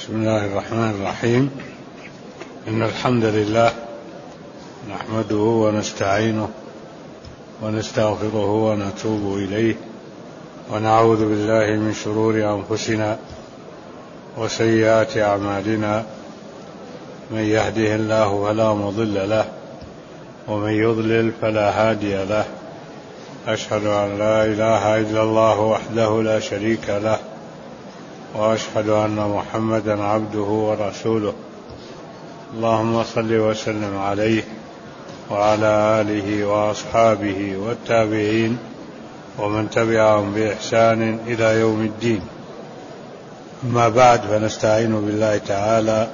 بسم الله الرحمن الرحيم. إن الحمد لله نحمده ونستعينه ونستغفره ونتوب إليه ونعوذ بالله من شرور أنفسنا وسيئات أعمالنا، من يهده الله فلا مضل له ومن يضلل فلا هادي له. أشهد أن لا إله إلا الله وحده لا شريك له، وأشهد أن محمدا عبده ورسوله. اللهم صل وسلم عليه وعلى آله وأصحابه والتابعين ومن تبعهم بإحسان إلى يوم الدين. أما بعد، فنستعين بالله تعالى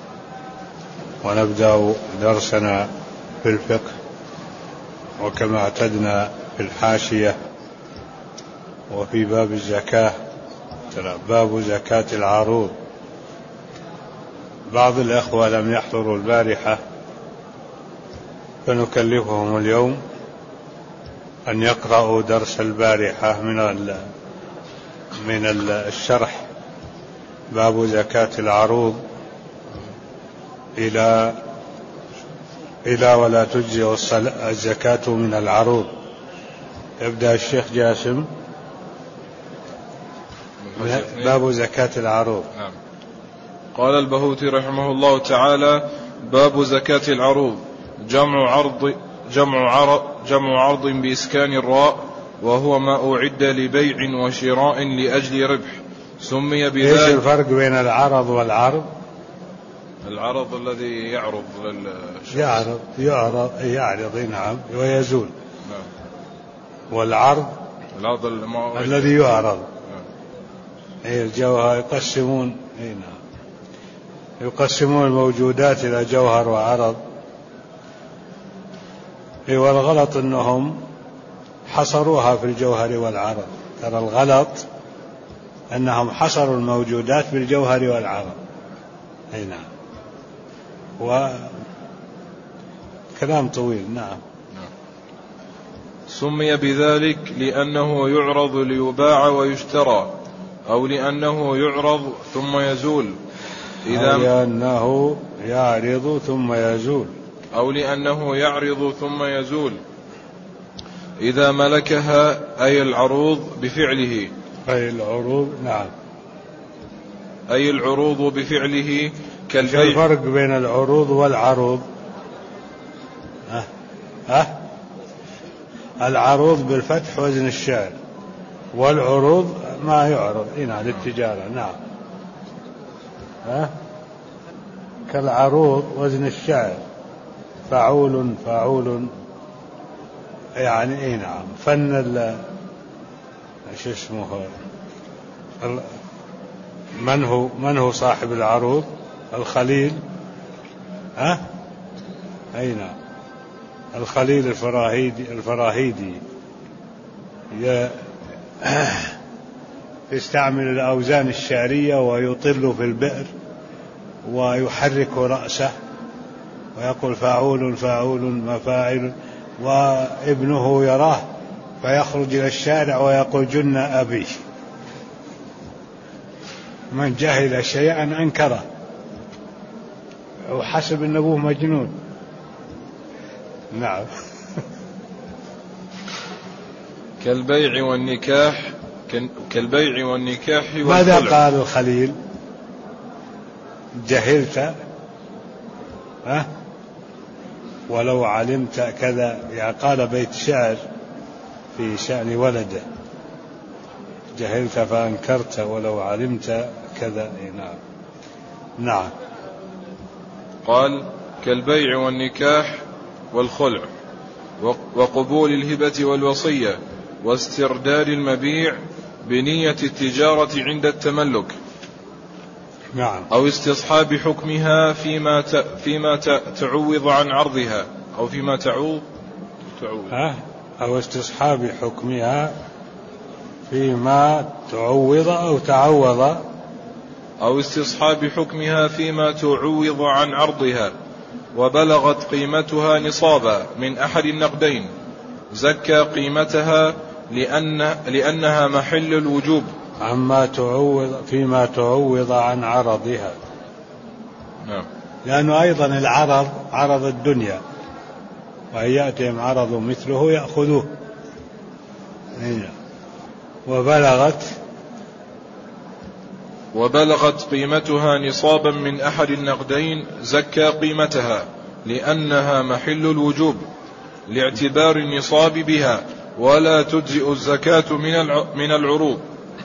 ونبدأ درسنا في الفقه، وكما اعتدنا في الحاشية وفي باب الزكاة، باب زكاة العروض. بعض الأخوة لم يحضروا البارحة، فنكلفهم اليوم أن يقرأوا درس البارحة من الشرح، باب زكاة العروض إلى ولا تجزئ الزكاة من العروض. يبدأ الشيخ جاسم. باب زكاة العروض. قال البهوتي رحمه الله تعالى: باب زكاة العروض، جمع عرض بإسكان الراء، وهو ما أعد لبيع وشراء لأجل ربح، سمي بذلك. ايش الفرق بين العرض والعرض؟ العرض الذي يعرض يعرض نعم ويزول. نعم. والعرض الذي يعرض. الجوهر يقسمون الموجودات إلى جوهر وعرض. والغلط أنهم حصروها في الجوهر والعرض. ترى الغلط أنهم حصروا الموجودات بالجوهر والعرض. نعم. وكلام طويل. نعم. سمي بذلك لأنه يعرض ليباع ويشترى، أو لأنه يعرض ثم يزول، لأنه يعرض ثم يزول، أو لأنه يعرض ثم يزول إذا ملكها، أي العروض بفعله. أي العروض. نعم. أي العروض بفعله كالبيع. الفرق بين العروض والعروض؟ العروض بالفتح وزن الشعر، والعروض ما يعرض للتجارة. نعم. كالعروض وزن الشعر، فعول نعم. فن شو اسمه، من هو صاحب العروض؟ الخليل. نعم. الخليل الفراهيدي يستعمل الأوزان الشعرية ويطل في البئر ويحرك رأسه ويقول فاعول مفاعل، وابنه يراه فيخرج إلى الشارع ويقول جن أبي. من جهل شيئا أنكره وحسب أن أبوه مجنون. نعم. كالبيع والنكاح ماذا قال الخليل؟ جهلت ولو علمت كذا. قال بيت شعر في شأن ولده: جهلت فأنكرت ولو علمت كذا. نعم. نعم. قال: كالبيع والنكاح والخلع وقبول الهبة والوصية واسترداد المبيع بنية التجارة عند التملك. نعم. أو استصحاب حكمها فيما تعوض عن عرضها، أو فيما تعوض. أو استصحاب حكمها فيما تعوض أو تعوض. أو استصحاب حكمها فيما تعوض عن عرضها، وبلغت قيمتها نصابا من أحد النقدين، زكى قيمتها لأنها محل الوجوب فيما تعوض عن عرضها. نعم. لأنه أيضا العرض عرض الدنيا، وأن يأتيهم عرض مثله يأخذوه. وبلغت قيمتها نصابا من أحد النقدين زكى قيمتها لأنها محل الوجوب لاعتبار النصاب بها، ولا تجزئ الزكاة من العروض.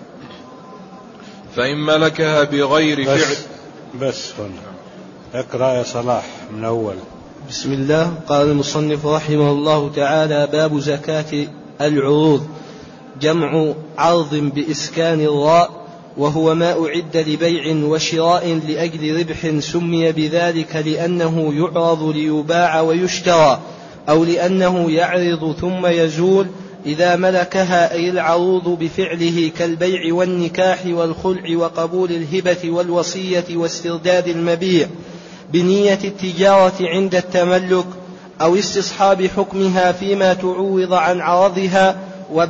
فإن ملكها بغير فعل. بس هنا اقرأ يا صلاح من أول. بسم الله. قال المصنف رحمه الله تعالى: باب زكاة العروض. جمع عرض بإسكان الراء، وهو ما أعد لبيع وشراء لأجل ربح، سمي بذلك لأنه يعرض ليباع ويشترى، أو لأنه يعرض ثم يزول إذا ملكها، أي العروض بفعله، كالبيع والنكاح والخلع وقبول الهبة والوصية واسترداد المبيع بنية التجارة عند التملك، أو استصحاب حكمها فيما تعوض عن عرضها،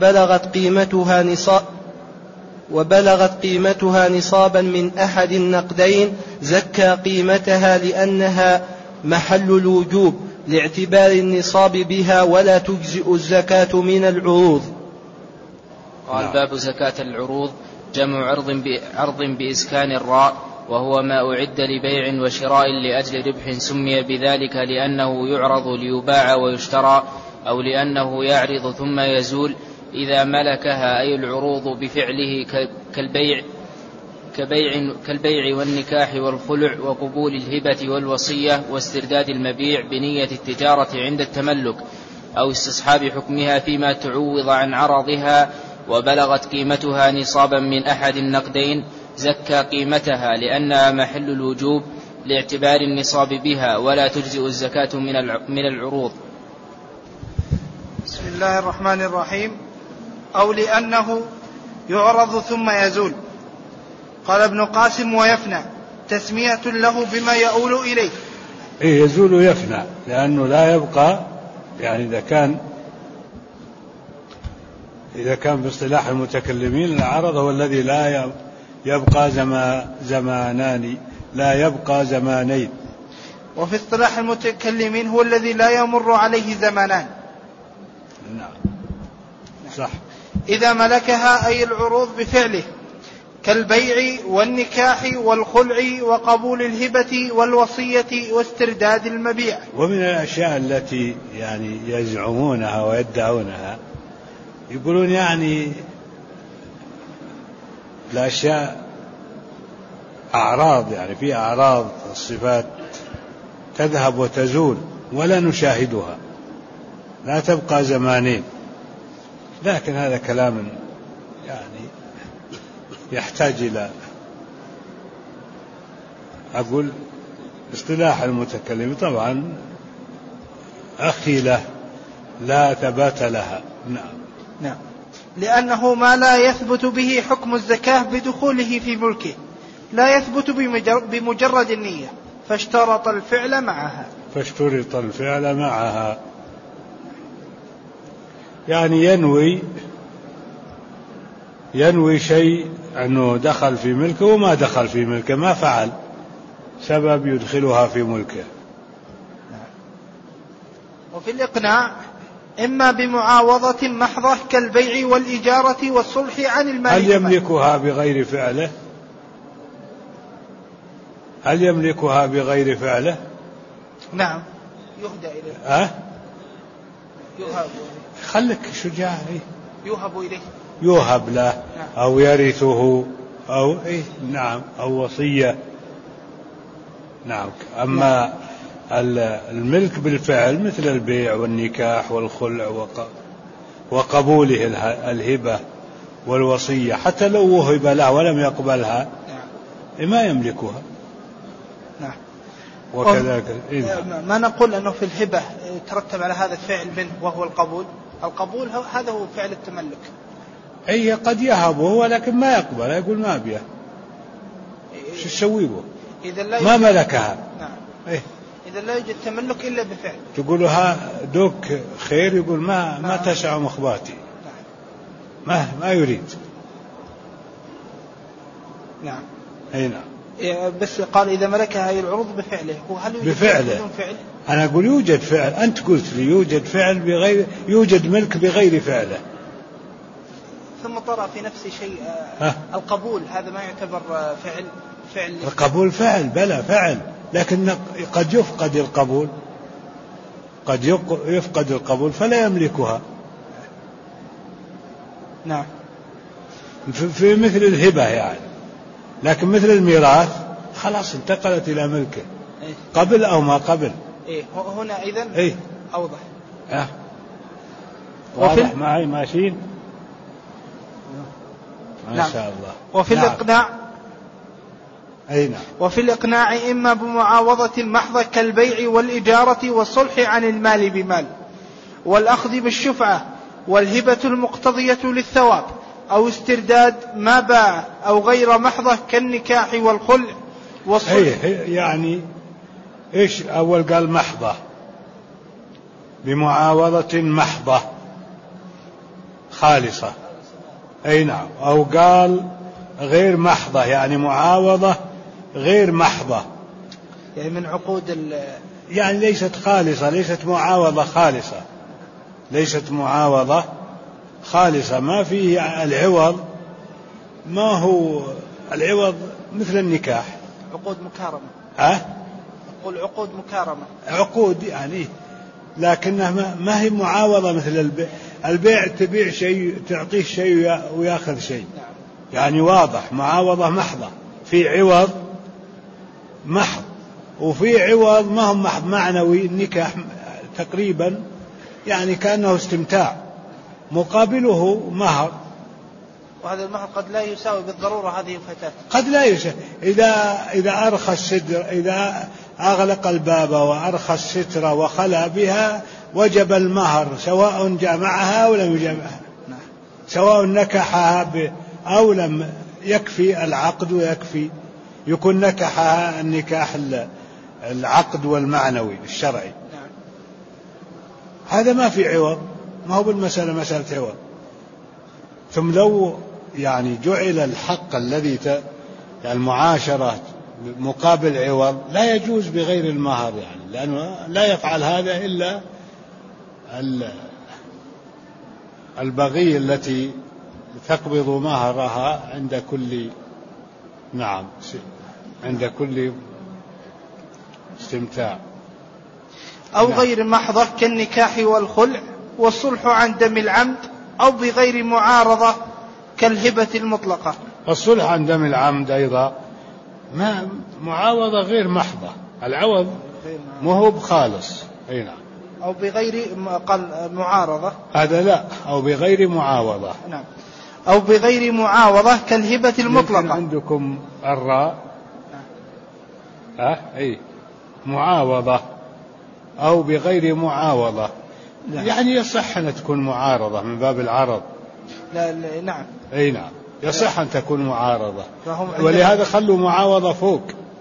وبلغت قيمتها نصابا من أحد النقدين زكى قيمتها لأنها محل الوجوب لاعتبار النصاب بها، ولا تجزئ الزكاة من العروض. قال: باب زكاة العروض. جمع عرض بإسكان الراء، وهو ما أعد لبيع وشراء لأجل ربح، سمي بذلك لأنه يعرض ليباع ويشترى، أو لأنه يعرض ثم يزول إذا ملكها، أي العروض بفعله، كالبيع والنكاح والخلع وقبول الهبة والوصية واسترداد المبيع بنية التجارة عند التملك، أو استصحاب حكمها فيما تعوض عن عرضها، وبلغت قيمتها نصابا من أحد النقدين زكى قيمتها لأنها محل الوجوب لاعتبار النصاب بها، ولا تجزئ الزكاة من العروض. بسم الله الرحمن الرحيم. أو لأنه يعرض ثم يزول. قال ابن قاسم: ويفنى تسمية له بما يؤول إليه. يزول ويفنى، لأنه لا يبقى، يعني إذا كان باصطلاح المتكلمين العرض هو الذي لا يبقى زمانان، لا يبقى زمانين. وفي اصطلاح المتكلمين هو الذي لا يمر عليه زمانان. نعم صح. إذا ملكها، أي العروض بفعله، كالبيع والنكاح والخلع وقبول الهبة والوصية واسترداد المبيع. ومن الأشياء التي يعني يزعمونها ويدعونها، يقولون يعني الأشياء أعراض، يعني في أعراض الصفات تذهب وتزول ولا نشاهدها، لا تبقى زمانين. لكن هذا كلام يعني يحتاج إلى، أقول اصطلاح المتكلم طبعا أخي له لا ثبات لها. نعم. لأنه ما لا يثبت به حكم الزكاة بدخوله في ملكه، لا يثبت بمجرد النية، فاشترط الفعل معها. يعني ينوي شيء أنه دخل في ملكه وما دخل في ملكه، ما فعل سبب يدخلها في ملكه. وفي الإقناع إما بمعاوضة محضة كالبيع والإجارة والصلح عن المال. هل يملكها بغير فعله؟ نعم، يهدى إليه. خلك شجاع. يوهب له. نعم. أو يرثه أو نعم، أو وصية. نعم. أما الملك بالفعل مثل البيع والنكاح والخلع وقبوله الهبة والوصية، حتى لو وهب له ولم يقبلها ما يملكها. نعم. وكذلك ما نقول أنه في الهبة ترتب على هذا الفعل منه وهو القبول هذا هو فعل التملك. قد يهبه ولكن ما يقبل، يقول ما أبيه، شو تسوي به؟ ما ملكها. نعم. إذا لا يوجد تملك إلا بفعل. تقولها دوك خير، يقول ما تسع مخباتي. ما يريد. نعم. أي نعم. بس قال إذا ملكها أي العروض بفعله، وهل يوجد بفعله؟ بدون فعل؟ أنا أقول يوجد فعل، أنت قلت لي يوجد فعل بغير، يوجد ملك بغير فعله. ثم طرأ في نفس شيء القبول، هذا ما يعتبر فعل القبول فعل، بلى فعل، لكن قد يفقد القبول، قد يفقد القبول فلا يملكها. نعم. في مثل الهبة يعني، لكن مثل الميراث خلاص انتقلت إلى ملكه قبل أو ما قبل. هنا إذن أوضح. واضح معي ماشيين ما نعم. شاء الله. وفي نعم. الإقناع أي نعم. وفي الإقناع إما بمعاوضة محضة كالبيع والإجارة والصلح عن المال بمال، والأخذ بالشفعة، والهبة المقتضية للثواب، أو استرداد ما باع، أو غير محضة كالنكاح والخلع والصلح. يعني إيش أول قال محضة، بمعاوضة محضة خالصة. أي نعم. أو قال غير محضة، يعني معاوضة غير محضة، يعني من عقود يعني ليست خالصة، ليست معاوضة خالصة، ليست معاوضة خالصة، ما فيه العوض، ما هو العوض مثل النكاح، عقود مكارمة. أقول عقود مكارمة، عقود يعني، لكنها ما هي معاوضة مثل البيع تبيع شيء تعطيه شيء ويأخذ شيء. يعني واضح معاوضة محضة، في عوض محض وفي عوض ما هم محض معنوي. النكاح تقريبا يعني كأنه استمتاع، مقابله مهر، وهذا المهر قد لا يساوي بالضرورة هذه الفتاة، قد لا يساوي. إذا أرخى الستر، إذا أغلق الباب وأرخى الستر وخلى بها وجب المهر، سواء جامعها أو لم يجامعها، سواء نكحها أو لم، يكفي العقد ويكفي يكون نكحها النكاح العقد والمعنوي الشرعي. هذا ما في عوض، ما هو بالمسألة مسألة عوض. ثم لو يعني جعل الحق الذي المعاشرة مقابل عوض لا يجوز بغير المهر، يعني لأنه لا يفعل هذا إلا البغي التي تقبض مهرها عند كل عند كل استمتاع. أو غير محضة كالنكاح والخلع والصلح عن دم العمد، أو بغير معارضة كالهبة المطلقة. الصلح عن دم العمد أيضا ما معاوضة غير محضة، العوض ما هو بخالص. أي نعم. أو بغير معارضة، هذا لا، أو بغير معاوضة. نعم. أو بغير معاوضة كالهبة المطلقة. عندكم الراء أي معاوضة أو بغير معاوضة. لا. يعني يصح أن تكون معارضة من باب العرض. لا نعم. أي نعم يصح أن تكون معارضة، ولهذا خلوا معاوضة فوق،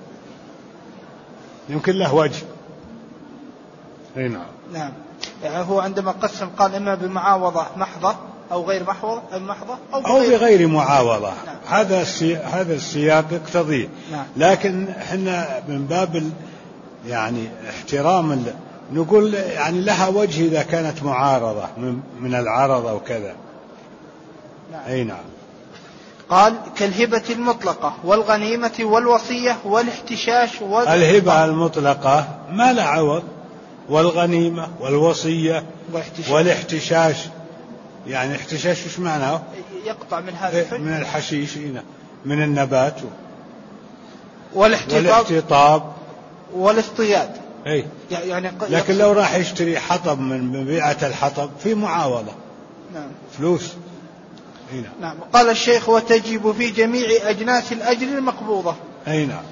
يمكن له وجه. أي نعم. نعم. يعني هو عندما قسم قال إما بمعاوضة محضة أو غير محضة أو بغير معاوضة. نعم. هذا السياق يقتضيه. نعم. لكن احنا من باب يعني احترام نقول يعني لها وجه إذا كانت معارضة من العرض أو كذا. نعم. أي نعم. قال كالهبة المطلقة والغنيمة والوصية والاحتشاش الهبة المطلقة ما لا عوض، والغنيمة والوصية والاحتشاش. يعني احتشاش وش معناه؟ يقطع من هذا من الحشيش من النبات. والاحتطاب والاصطياد. أي. يعني لكن لو راح يشتري حطب من بيعة الحطب في معاوضة. نعم. فلوس. نعم. نعم. قال الشيخ وتجب في جميع أجناس الأجر المقبوضة. أي نعم.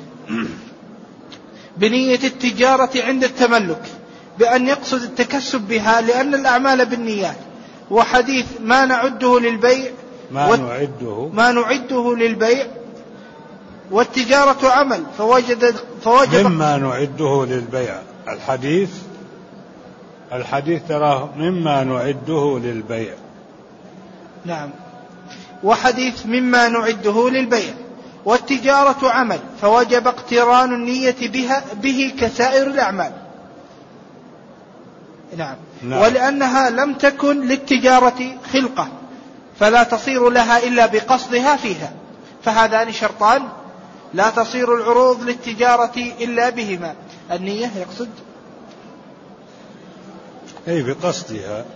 بنية التجارة عند التملك بأن يقصد التكسب بها، لأن الأعمال بالنيات. وحديث ما نعده للبيع ما نعده للبيع والتجارة عمل فوجد مما نعده للبيع. الحديث تراه مما نعده للبيع. نعم. وحديث مما نعده للبيع والتجارة عمل فوجب اقتران النية به كسائر الأعمال. نعم. ولأنها لم تكن للتجارة خلقة فلا تصير لها إلا بقصدها فيها، فهذان شرطان لا تصير العروض للتجارة إلا بهما. النية يقصد أي بقصدها،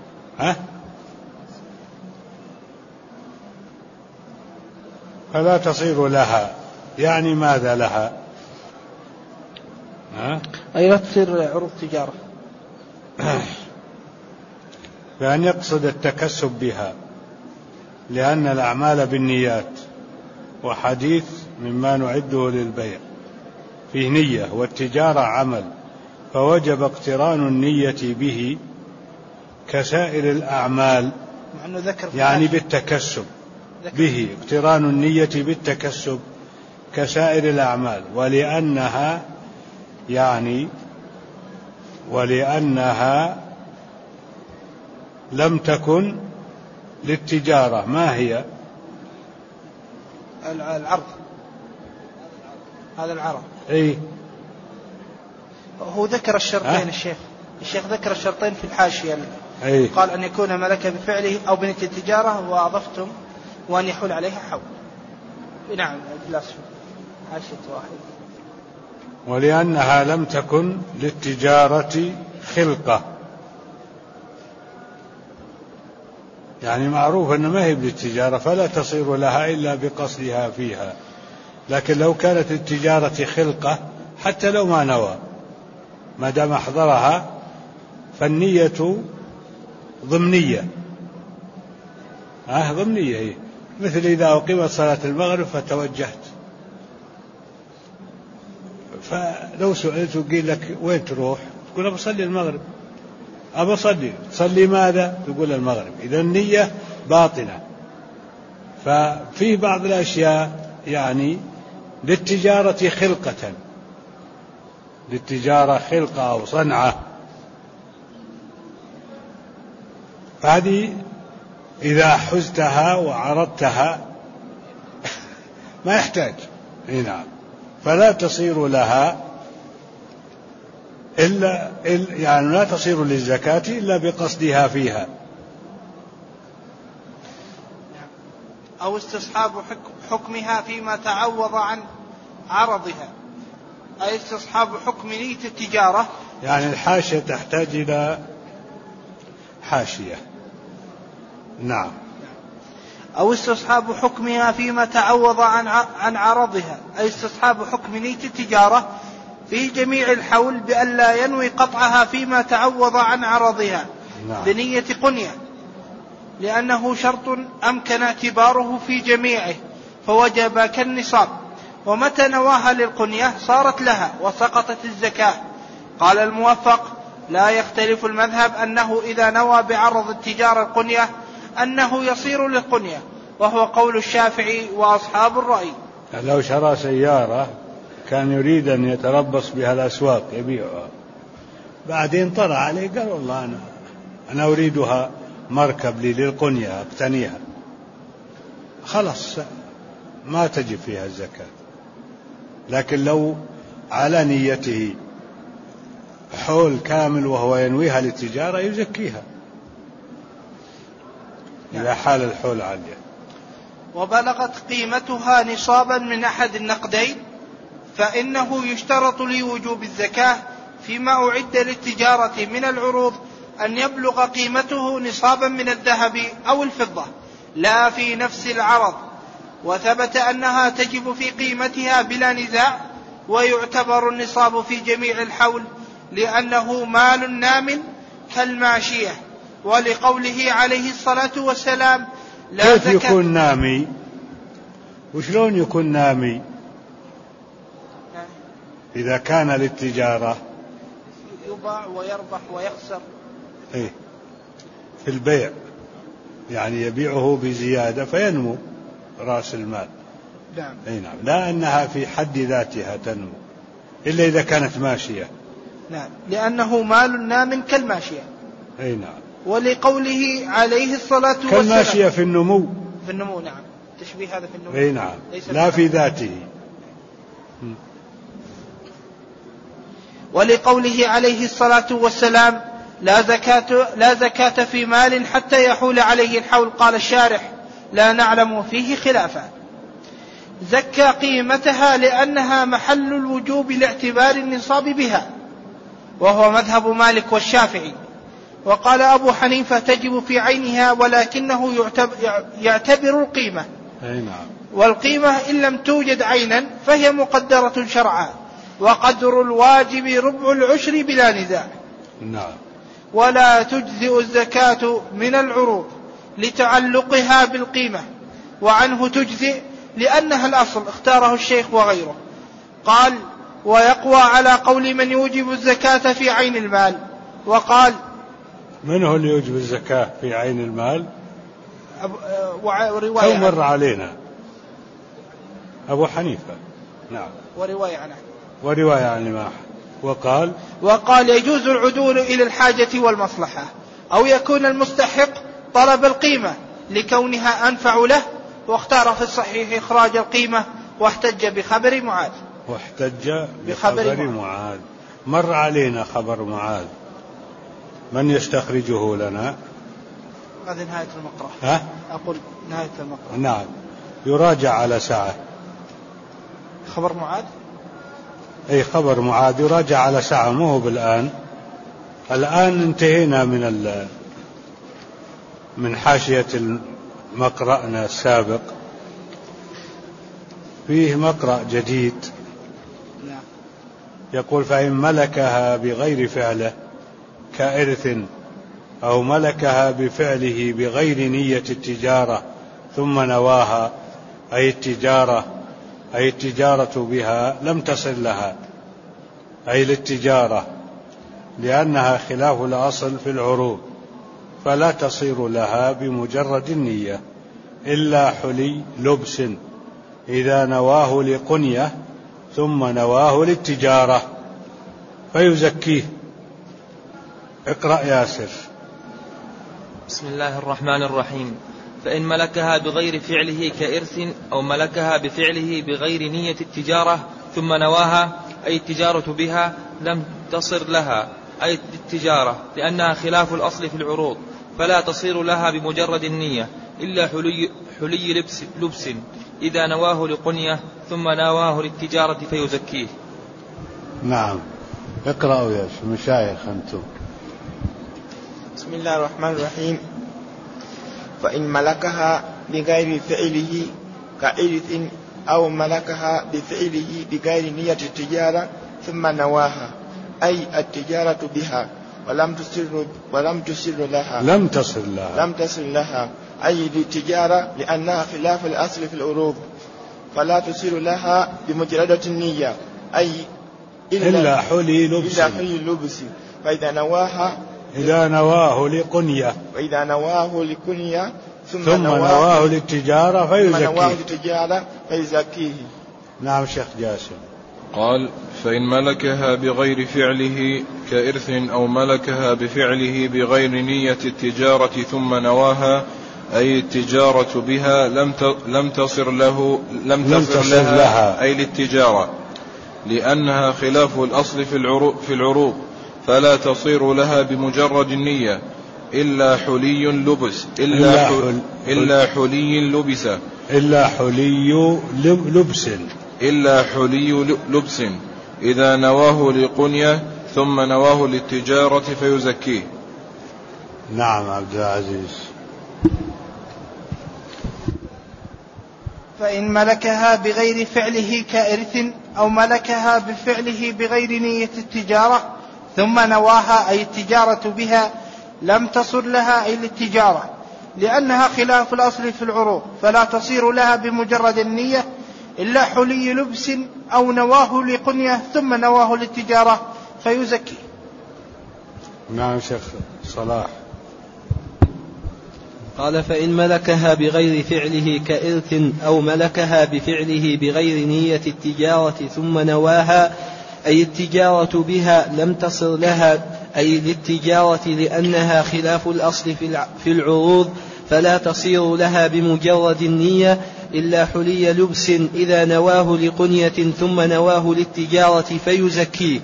فلا تصير لها، يعني ماذا لها؟ أي لا تصير عروض تجارة بأن يقصد التكسب بها، لأن الأعمال بالنيات، وحديث مما نعده للبيع فيه نية، والتجارة عمل فوجب اقتران النية به كسائر الأعمال، يعني بالتكسب به، اقتران النية بالتكسب كسائر الأعمال. ولأنها لم تكن للتجارة. ما هي؟ العرض، هذا العرض. أي هو ذكر الشرطين. الشيخ ذكر الشرطين في الحاشية. قال أن يكون ملك بفعله أو بنية التجارة، وأضفتم وأن يحول عليها حول. نعم، حاشية واحد. ولأنها لم تكن للتجارة خلقة، يعني معروف أن ما هي للتجارة فلا تصير لها إلا بقصدها فيها. لكن لو كانت التجارة خلقة حتى لو ما نوى، ما دام أحضرها فالنية ضمنية. ضمنية هي، مثل إذا أقيمت صلاة المغرب فتوجهت، فلو سئلت وقيل لك وين تروح؟ تقول أبى أصلي المغرب. أبى أصلي. تصلي ماذا؟ تقول المغرب. إذا النية باطنة. ففي بعض الأشياء يعني للتجارة خلقة، للتجارة خلقة أو صنعة، فهذه إذا حزتها وعرضتها ما يحتاج. نعم. فلا تصير لها إلا يعني لا تصير للزكاة إلا بقصدها فيها. أو استصحاب حكمها فيما تعوض عن عرضها، أي استصحاب حكم نية التجارة. يعني الحاشية تحتاج إلى حاشية. نعم. أو استصحاب حكمها فيما تعوض عن عرضها، أي استصحاب حكم نية التجارة في جميع الحول بأن لا ينوي قطعها فيما تعوض عن عرضها. نعم. بنية قنية، لأنه شرط أمكن اعتباره في جميعه فوجب كالنصاب، ومتى نواها للقنية صارت لها وسقطت الزكاة. قال الموفق: لا يختلف المذهب أنه إذا نوى بعرض التجارة القنية أنه يصير للقنية، وهو قول الشافعي وأصحاب الرأي. لو شرى سيارة كان يريد أن يتربص بها الأسواق يبيعها، بعدين طلع عليه قال والله أنا أريدها مركب لي للقنية أقتنيها، خلاص ما تجب فيها الزكاة. لكن لو على نيته حول كامل وهو ينويها للتجارة يزكيها إذا حال الحول عليه. وبلغت قيمتها نصابا من أحد النقدين فإنه يشترط لوجوب الزكاة فيما أعد للتجارة من العروض أن يبلغ قيمته نصابا من الذهب أو الفضة لا في نفس العرض، وثبت أنها تجب في قيمتها بلا نزاع، ويعتبر النصاب في جميع الحول لأنه مال نام كالماشية، ولقوله عليه الصلاة والسلام: لا كيف يكون نامي؟ وشلون يكون نامي؟ إذا كان للتجارة يباع ويربح ويخسر. إيه؟ في البيع يعني يبيعه بزيادة فينمو رأس المال. نعم. أي نعم. لا أنها في حد ذاتها تنمو إلا إذا كانت ماشية. نعم، لأنه مال نام كالماشية. أي نعم. ولقوله عليه الصلاة والسلام كالماشية في النمو. في النمو. نعم. التشبيه هذا في النون. أي نعم، لا في ذاته. ولقوله عليه الصلاة والسلام لا زكاة في مال حتى يحول عليه الحول. قال الشارح لا نعلم فيه خلافا. زكى قيمتها لأنها محل الوجوب لاعتبار النصاب بها، وهو مذهب مالك والشافعي. وقال أبو حنيفة تجب في عينها، ولكنه يعتبر القيمة. والقيمة إن لم توجد عينا فهي مقدرة شرعا، وقدر الواجب ربع العشر بلا نزاع. ولا تجزئ الزكاة من العروض لتعلقها بالقيمة، وعنه تجزئ لأنها الأصل، اختاره الشيخ وغيره. قال ويقوى على قول من يوجب الزكاة في عين المال. وقال من هو اللي يوجب الزكاة في عين المال؟ رواية مر علينا أبو حنيفة. نعم. ورواية عن الإمام. وقال يجوز العدول إلى الحاجة والمصلحة، أو يكون المستحق طلب القيمة لكونها أنفع له، واختار في الصحيح إخراج القيمة، واحتج بخبر معاذ. مر علينا خبر معاذ. من يستخرجه لنا؟ هذه نهاية المقرأ. أقول نهاية المقرأ. نعم، يراجع على ساعة. خبر معاذ؟ أي خبر معاذ يراجع على ساعة، مو هو الآن انتهينا من حاشية مقرأنا السابق. فيه مقرأ جديد يقول فإن ملكها بغير فعله كإرث أو ملكها بفعله بغير نية التجارة ثم نواها أي التجارة بها لم تصل لها أي للتجارة، لأنها خلاف الأصل في العروض، فلا تصير لها بمجرد النية إلا حلي لبس إذا نواه لقنية ثم نواه للتجارة فيزكيه. اقرأ ياسر. بسم الله الرحمن الرحيم. فإن ملكها بغير فعله كإرث أو ملكها بفعله بغير نية التجارة ثم نواها أي التجارة بها لم تصر لها أي التجارة، لأنها خلاف الأصل في العروض، فلا تصير لها بمجرد النية إلا حلي لبس إذا نواه لقنية ثم نواه للتجارة فيزكيه. نعم، اقرأوا يا مشايخ أنتم. بسم الله الرحمن الرحيم. فإن ملكها بغير فعله كإرث أو ملكها بفعله بغير نية التجارة ثم نواها أي التجارة بها ولم تصل لها أي للتجارة، لأنها خلاف الأصل في العروض، فلا تصير لها بمجرد النية أي إلا حلي لبس فإذا نواها إذا نواه لقنية ثم نواه للتجارة فيزكيه. نعم شيخ جاسم. قال فإن ملكها بغير فعله كإرث أو ملكها بفعله بغير نية التجارة ثم نواها أي التجارة بها لم تصر لها أي للتجارة، لأنها خلاف الأصل في العروض، فلا تصير لها بمجرد النية إلا حلي لبس إذا نواه لقنية ثم نواه للتجارة فيزكيه. نعم عبد العزيز. فإن ملكها بغير فعله كإرث أو ملكها بفعله بغير نية التجارة ثم نواها أي التجارة بها لم تصر لها أي للتجارة، لأنها خلاف الأصل في العروض، فلا تصير لها بمجرد النية إلا حلي لبس أو نواه لقنية ثم نواه للتجارة فيزكي. نعم شيخ صلاح. قال فإن ملكها بغير فعله كإرث أو ملكها بفعله بغير نية التجارة ثم نواها أي التجارة بها لم تصر لها أي للتجارة، لأنها خلاف الأصل في العروض، فلا تصير لها بمجرد النية إلا حلي لبس إذا نواه لقنية ثم نواه للتجارة فيزكيه.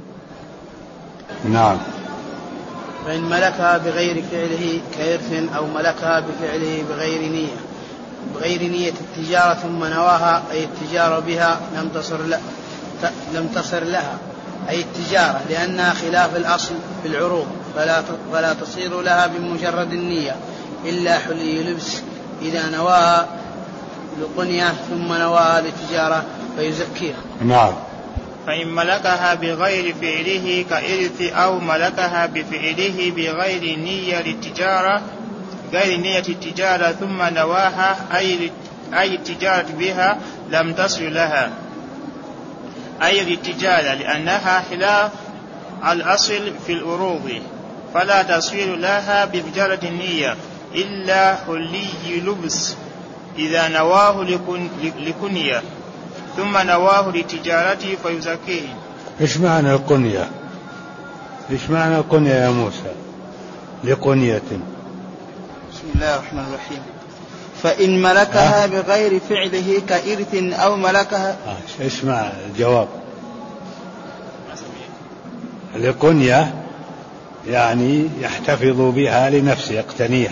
نعم. فإن ملكها بغير فعله كإرث أو ملكها بفعله بغير نية التجارة ثم نواها أي التجارة بها لم تصر لها أي التجارة لأنها خلاف الأصل في العروض فلا تصير لها بمجرد النية إلا حلي لبس إذا نواها لقنية ثم نواها للتجارة فيزكيها. نعم. فإن ملكها بغير فعله كإرث أو ملكها بفعله بغير نية التجارة ثم نواها أي التجارة بها لم تصل لها أي التجارة لأنها خلاف الأصل في العروض فلا تصير لها بمجرد النية إلا حلي لبس إذا نواه لكنية ثم نواه لتجارته فيزكيه. إيش معنى القنية؟ إيش معنى القنية يا موسى؟ لقنية. بسم الله الرحمن الرحيم. فإن ملكها بغير فعله كإرث أو ملكها. إيش معنى الجواب؟ لقنية يعني يحتفظ بها لنفسه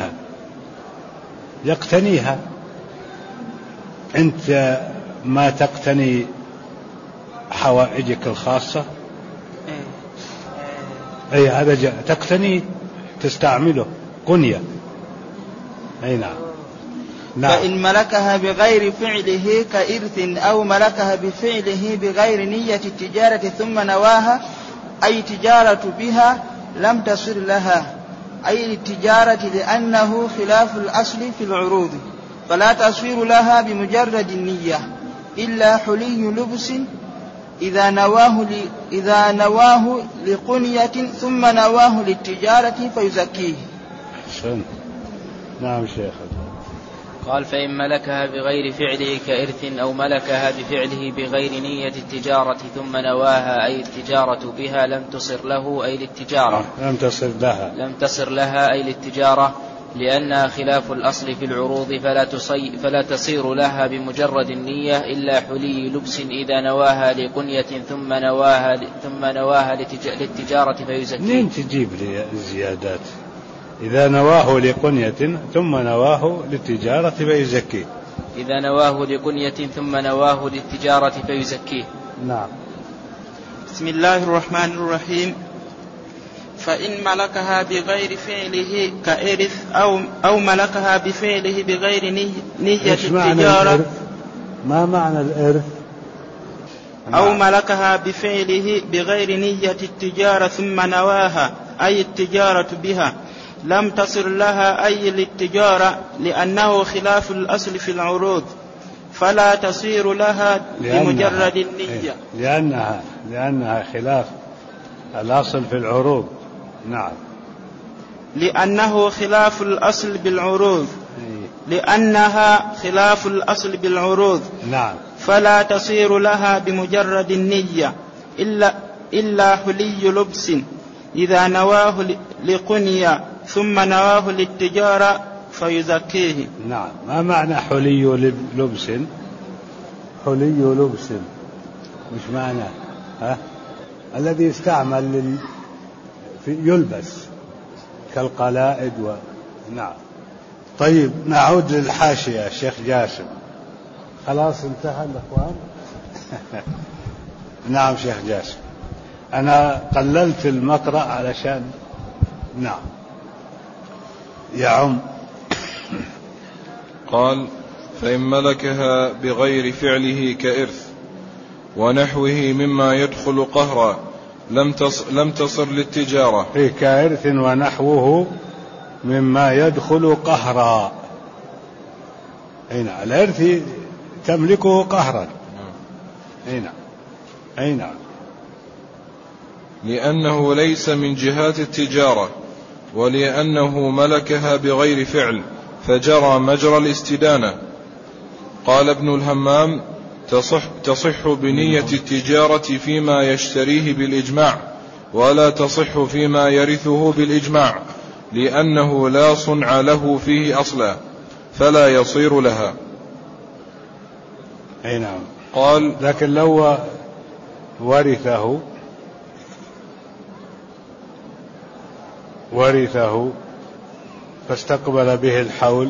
يقتنيها. أنت ما تقتني حوائجك الخاصة؟ أي هذا تقتني تستعمله قنية. أي نعم. فإن ملكها بغير فعله كإرث أو ملكها بفعله بغير نية التجارة ثم نواها أي تجارة بها لم تصر لها أي للتجارة لأنه خلاف الأصل في العروض فلا تصير لها بمجرد النية إلا حلي لبس إذا نواه لقنية ثم نواه للتجارة فيزكيه. نعم شيخ. قال فإن ملكها بغير فعله كإرث أو ملكها بفعله بغير نية التجارة ثم نواها أي التجارة بها لم تصر له أي للتجارة لم تصر لها أي للتجارة لأنها خلاف الأصل في العروض فلا تصير لها بمجرد النية إلا حلي لبس إذا نواها لقنية ثم نواها للتجارة فيزكيه. منين تجيب لي الزيادات؟ إذا نواه لقنية ثم نواه للتجارة فيزكيه. إذا نواه لقنية ثم نواه للتجارة فيزكيه. نعم. بسم الله الرحمن الرحيم. فإن ملكها بغير فعله كإرث أو ملكها بفعله بغير نية التجارة. ما معنى الإرث؟ أو ملكها بفعله بغير نية التجارة ثم نواها أي التجارة بها لم تصر لها أي للتجارة لأنه خلاف الأصل في العروض فلا تصير لها بمجرد النية لأنها خلاف الأصل في العروض. نعم. لأنها خلاف الأصل بالعروض نعم. فلا تصير لها بمجرد النية إلا حلي لبس إذا نواه لقنية ثم نواه للتجارة فيزكيه. نعم. ما معنى حلي لبس؟ مش معنى الذي يستعمل يلبس كالقلائد نعم. طيب نعود للحاشية الشيخ جاسم. خلاص انتهى الأخوان. نعم شيخ جاسم. أنا قللت المقرأ علشان نعم يعم. قال فإن ملكها بغير فعله كإرث ونحوه مما يدخل قهرا لم تصر للتجارة. كإرث ونحوه مما يدخل قهرا. هنا الإرث تملكه قهرا. هنا لأنه ليس من جهات التجارة ولأنه ملكها بغير فعل فجرى مجرى الاستدانة. قال ابن الهمام تصح بنية التجارة فيما يشتريه بالإجماع ولا تصح فيما يرثه بالإجماع لأنه لا صنع له فيه أصلا فلا يصير لها. أي نعم. قال لكن لو ورثه فاستقبل به الحول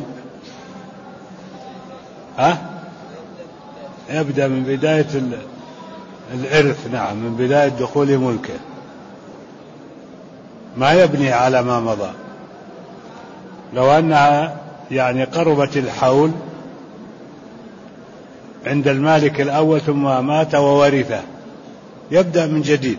يبدأ من بداية الإرث. نعم، من بداية دخول ملكه، ما يبني على ما مضى. لو أنها يعني قربت الحول عند المالك الأول ثم مات وورثه، يبدأ من جديد،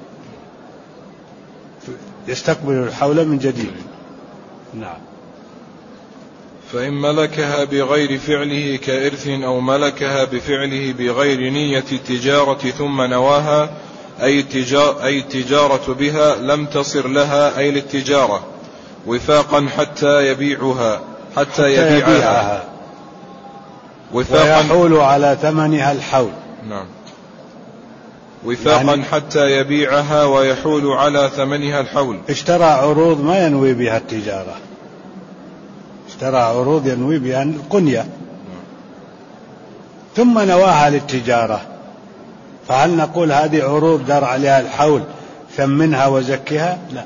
يستقبل الحول من جديد. نعم. فإن ملكها بغير فعله كإرث أو ملكها بفعله بغير نية التجارة ثم نواها أي التجارة بها لم تصر لها أي للتجارة وفاقا حتى يبيعها ويحول على ثمنها الحول. نعم. وفاقا حتى يبيعها ويحول على ثمنها الحول. اشترى عروض ما ينوي بها التجارة، اشترى عروض ينوي بها القنية ثم نواها للتجارة، فهل نقول هذه عروض دار عليها الحول ثمنها وزكها؟ لا.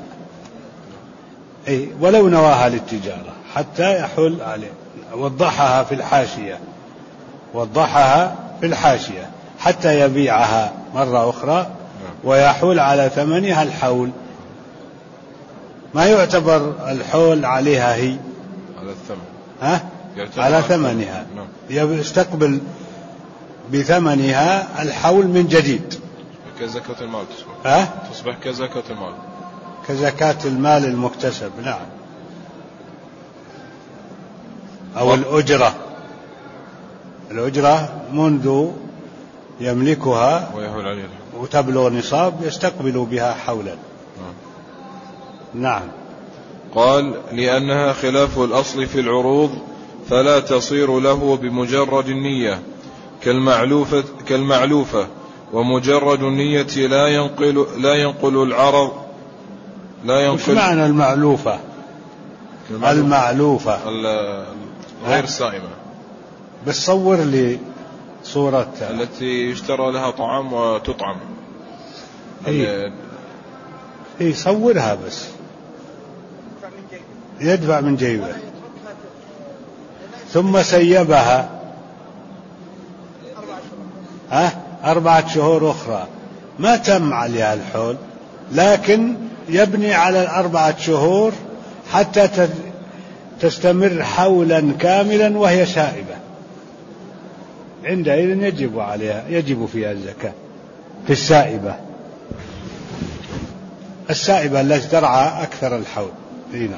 ولو نواها للتجارة حتى يحول عليه. وضحها في الحاشية حتى يبيعها مرة أخرى ويحول على ثمنها الحول. ما يعتبر الحول عليها هي على الثمن، على ثمنها. يستقبل بثمنها الحول من جديد. كزكاة المال تصبح كزكاة المال، كزكاة المال المكتسب. نعم. أو الأجرة منذ يملكها وتبلغ نصاب يستقبل بها حولا. نعم. قال لأنها خلاف الأصل في العروض فلا تصير له بمجرد النية كالمعلوفة ومجرد النية لا ينقل العرض. مش معنى المعلوفة؟ المعلوفة غير السائمة. بس صور لي صورة التي يشترى لها طعام وتطعم. صورها بس يدفع من جيبه ثم سيبها 4 شهور أخرى، ما تم عليها الحول، لكن يبني على 4 شهور حتى تستمر حولا كاملا وهي سائبة. عندئذ يجب فيها الزكاة في السائبة التي ترعى أكثر الحول. نعم.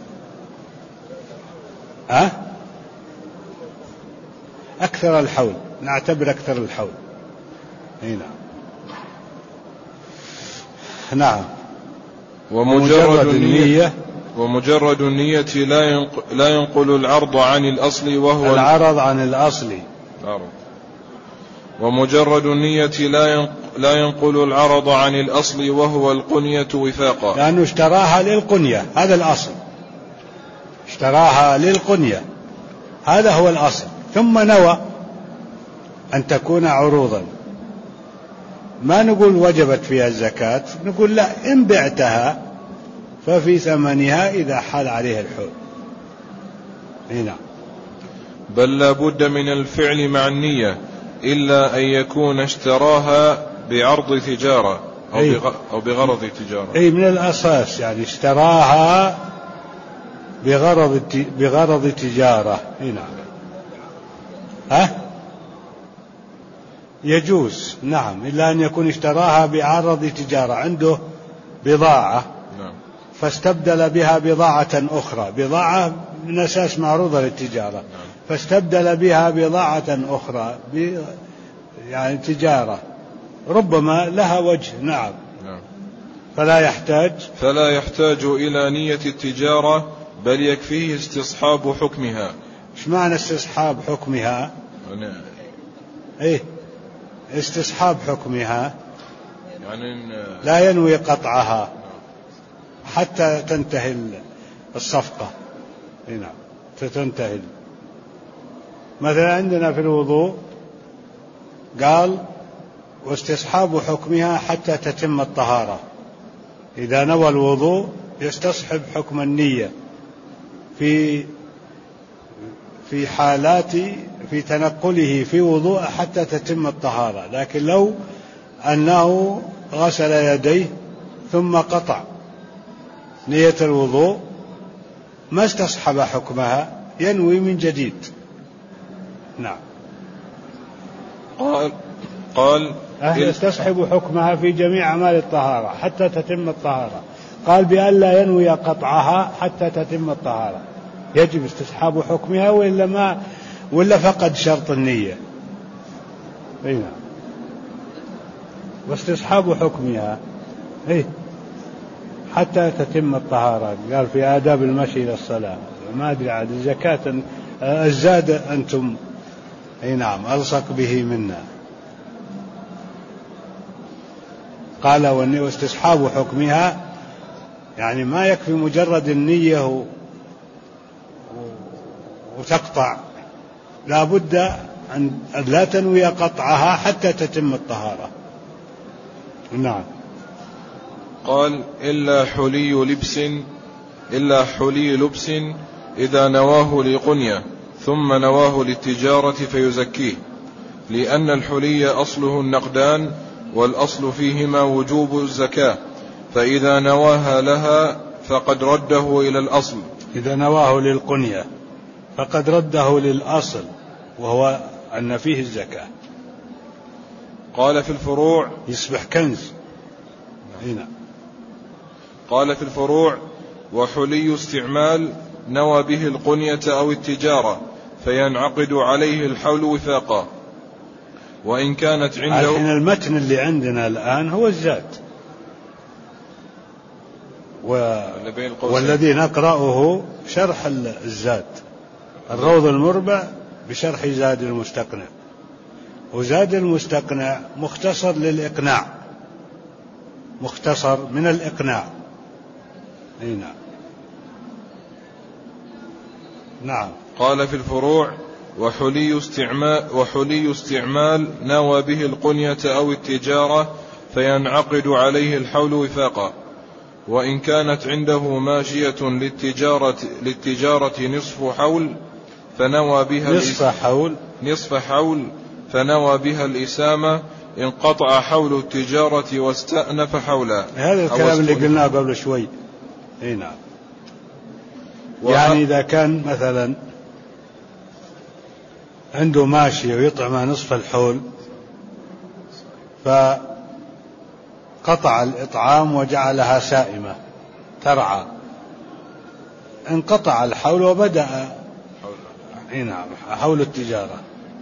أكثر الحول، نعتبر أكثر الحول. نعم. ومجرد النية لا ينقل العرض عن الأصل وهو العرض عن الأصل. ومجرد النية لا ينقل العرض عن الأصل وهو القنية وفاقا، لأنه اشتراها للقنية، هذا الأصل، اشتراها للقنية، هذا هو الأصل، ثم نوى أن تكون عروضا. ما نقول وجبت فيها الزكاة، نقول لا، إن بعتها ففي ثمنها إذا حال عليها الحول. نعم. بل لا بد من الفعل مع النية إلا أن يكون اشتراها بعرض تجارة أو بغرض تجارة. من الأساس يعني اشتراها بغرض تجارة. نعم. يجوز. نعم. إلا أن يكون اشتراها بعرض تجارة، عنده بضاعة فاستبدل بها بضاعة أخرى، بضاعة من أساس معروضة للتجارة، فاستبدل بها بضاعة أخرى يعني تجارة ربما لها وجه. نعم. فلا يحتاج إلى نية التجارة، بل يكفيه استصحاب حكمها. ايش معنى استصحاب حكمها؟ استصحاب حكمها يعني لا ينوي قطعها حتى تنتهي الصفقة. نعم. تنتهي. مثلا عندنا في الوضوء قال واستصحاب حكمها حتى تتم الطهارة. إذا نوى الوضوء يستصحب حكم النية في حالات في تنقله في وضوء حتى تتم الطهارة. لكن لو أنه غسل يديه ثم قطع نية الوضوء ما استصحب حكمها، ينوي من جديد. نعم. قال يستصحب حكمها في جميع أعمال الطهارة حتى تتم الطهارة. قال بأن لا ينوي قطعها حتى تتم الطهارة، يجب استصحاب حكمها ولا فقد شرط النية. نعم. واستصحاب حكمها حتى تتم الطهارة. قال في آداب المشي إلى الصلاة. ما أدري عاد الزكاة الزاد أنتم نعم ألصق به منا. قال واستصحاب حكمها يعني ما يكفي مجرد النية وتقطع، لا بد أن لا تنوي قطعها حتى تتم الطهارة. نعم. قال إلا حلي لبس إذا نواه لقنية ثم نواه للتجارة فيزكيه، لأن الحلي أصله النقدان والأصل فيهما وجوب الزكاة، فإذا نواها لها فقد رده إلى الأصل. إذا نواه للقنية فقد رده للأصل وهو أن فيه الزكاة. قال في الفروع يصبح كنز. هنا قال في الفروع وحلي استعمال نوى به القنية أو التجارة فينعقد عليه الحول وفاقا، وإن كانت عنده. الحين المتن اللي عندنا الآن هو الزاد، والذي نقرأه شرح الزاد، الروض المربع بشرح زاد المستقنع، وزاد المستقنع مختصر للإقناع، مختصر من الإقناع. نعم. نعم. قال في الفروع وحلي استعمال نوى به القنية أو التجارة فينعقد عليه الحول وفاقا، وإن كانت عنده ماشية للتجارة نصف حول فنوى بها نصف حول فنوى بها الإسامة انقطع حول التجارة واستأنف حولا. هذا الكلام اللي قلناه قبل شوي. نعم. يعني إذا كان مثلا عنده ماشية ويطعمها نصف الحول فقطع الإطعام وجعلها سائمة ترعى، انقطع الحول وبدأ حول التجارة.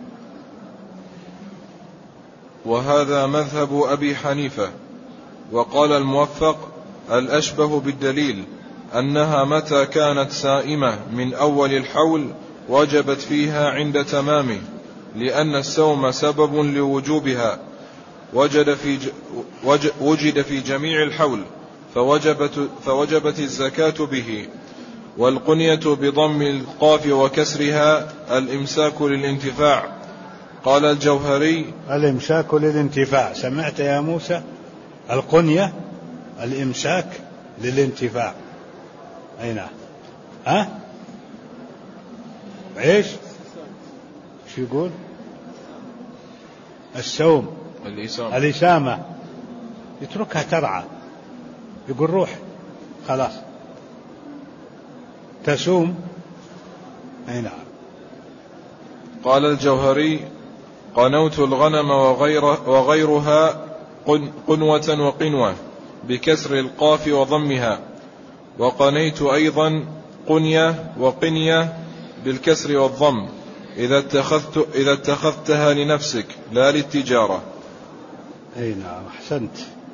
وهذا مذهب أبي حنيفة. وقال الموفق الأشبه بالدليل أنها متى كانت سائمة من أول الحول وجبت فيها عند تمامه، لأن السوم سبب لوجوبها وجد في جميع الحول فوجبت الزكاة به. والقنية بضم القاف وكسرها الإمساك للانتفاع. قال الجوهري الإمساك للانتفاع. سمعت يا موسى؟ القنية الإمساك للانتفاع. أي نعم. ايش شو يقول؟ السوم الإسامة يتركها ترعى، يقول روح خلاص تسوم. أي نعم. قال الجوهري قنوت الغنم وغيرها قنوة وقنوة بكسر القاف وضمها، وقنيت أيضا قنية وقنية بالكسر والضم إذا اتخذتها لنفسك لا للتجارة. أي نعم أحسنت.